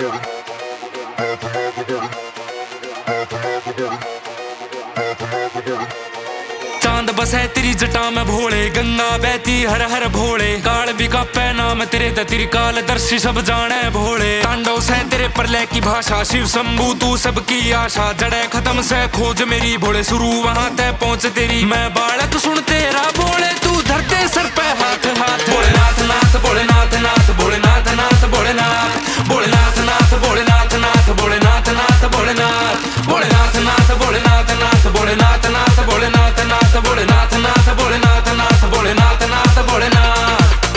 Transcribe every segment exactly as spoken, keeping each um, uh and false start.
चांद बसे तेरी जटा में भोले, गंगा बहती हर हर भोले, काल भी कापे नाम तेरे तेरी काल दर्शी सब जाने भोले। तांडव से तेरे प्रलय की भाषा, शिव शंभू तू सबकी आशा, जड़े खत्म से खोज मेरी भोले, शुरू वहां तक पहुंच तेरी मैं बालक सुन तेरा भोले, तू धरते सर पे हाथ हाथ। भोलेनाथ नाथ भोलेनाथ नाथ भोलेनाथ नाथ भोलेनाथ भोलेनाथ नाथ भोलेनाथ नाथ भोलेनाथ नाथ भोलेनाथ भोलेनाथ नाथ भोलेनाथ नाथ भोलेनाथ नाथ भोलेनाथ नाथ भोलेनाथ नाथ भोलेनाथ नाथ भोलेनाथ नाथ भोलेनाथ।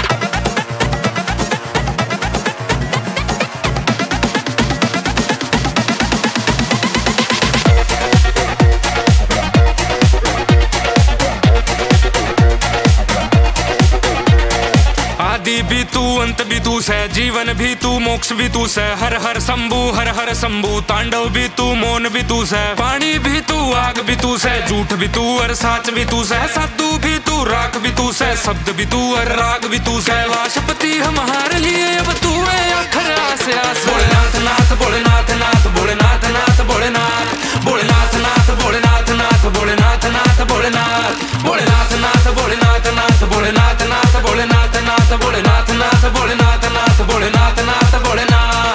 आदि भी तू अंत भी तू से, जीवन भी तू मोक्ष भी तू से, हर हर शंभू हर हर शंभू, तांडव भी तू मौन भी तू से, पानी भी तू आग भी तू से, झूठ भी तू और साच भी तू से, साधु भी तू राख भी तू से, शब्द भी तू और राग भी तू से, वाशपति हमारे लिए अब तू है आखिर आस आस। भोलेनाथ नाथ भोलेनाथ नाथ भोलेनाथ नाथ भोलेनाथ भोलेनाथ नाथ भोलेनाथ नाथ भोलेनाथ नाथ भोलेनाथ भोलेनाथ नाथ भोलेनाथ नाथ भोलेनाथ नाथ भोलेनाथ नाथ भोलेनाथ नाथ भोलेनाथ नाथ भोलेनाथ नाथ भोलेनाथ।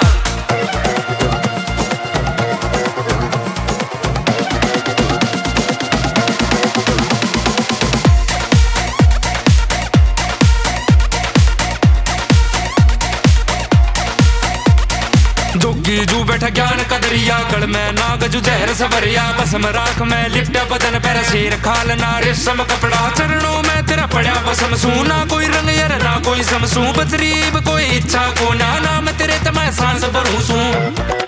जोगी जू बैठा ज्ञान का दरिया, गल में नाग जू जहर सबरिया, भस्म राख में लिपटा बदन पर शेर खाल ना रेशम कपड़ा, चरणों में तेरा पड़ा बसम सू, ना कोई रंग यार ना कोई समसू, बजरीब कोई इच्छा को ना, नाम तेरे तमै सांस भरू सू।